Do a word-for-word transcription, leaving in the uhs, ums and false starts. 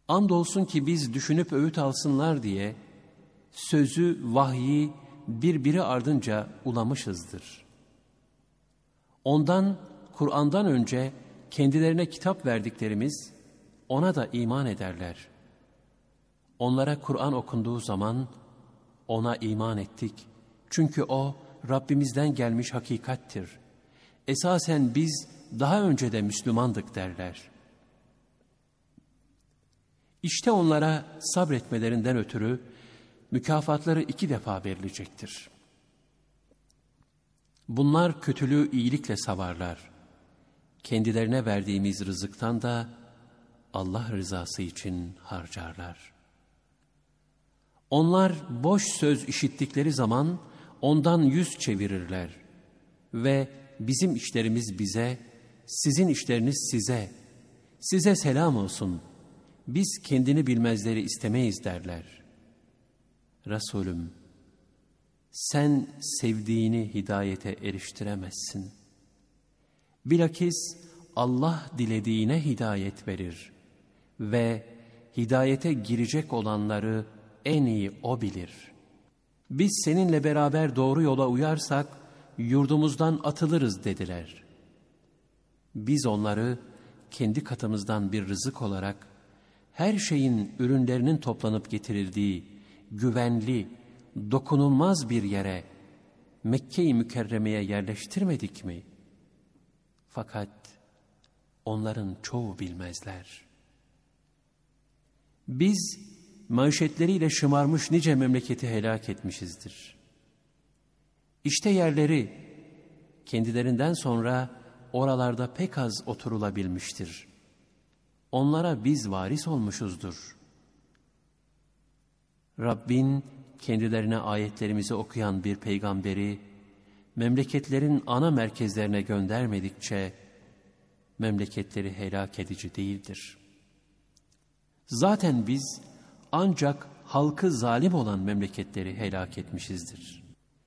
Andolsun ki biz düşünüp öğüt alsınlar diye sözü, vahyi birbiri ardınca ulamışızdır. Ondan, Kur'an'dan önce kendilerine kitap verdiklerimiz ona da iman ederler. Onlara Kur'an okunduğu zaman ona iman ettik. Çünkü o Rabbimizden gelmiş hakikattir. Esasen biz daha önce de Müslümandık derler. İşte onlara sabretmelerinden ötürü mükafatları iki defa verilecektir. Bunlar kötülüğü iyilikle savarlar. Kendilerine verdiğimiz rızıktan da Allah rızası için harcarlar. Onlar boş söz işittikleri zaman ondan yüz çevirirler ve bizim işlerimiz bize, sizin işleriniz size, size selam olsun, biz kendini bilmezleri istemeyiz derler. Resulüm, sen sevdiğini hidayete eriştiremezsin. Bilakis Allah dilediğine hidayet verir ve hidayete girecek olanları en iyi O bilir. Biz seninle beraber doğru yola uyarsak yurdumuzdan atılırız dediler. Biz onları kendi katımızdan bir rızık olarak her şeyin ürünlerinin toplanıp getirildiği güvenli, dokunulmaz bir yere, Mekke-i Mükerreme'ye yerleştirmedik mi? Fakat onların çoğu bilmezler. Biz maişetleriyle şımarmış nice memleketi helak etmişizdir. İşte yerleri kendilerinden sonra oralarda pek az oturulabilmiştir. Onlara biz varis olmuşuzdur. Rabbin kendilerine ayetlerimizi okuyan bir peygamberi memleketlerin ana merkezlerine göndermedikçe memleketleri helak edici değildir. Zaten biz ancak halkı zalim olan memleketleri helak etmişizdir.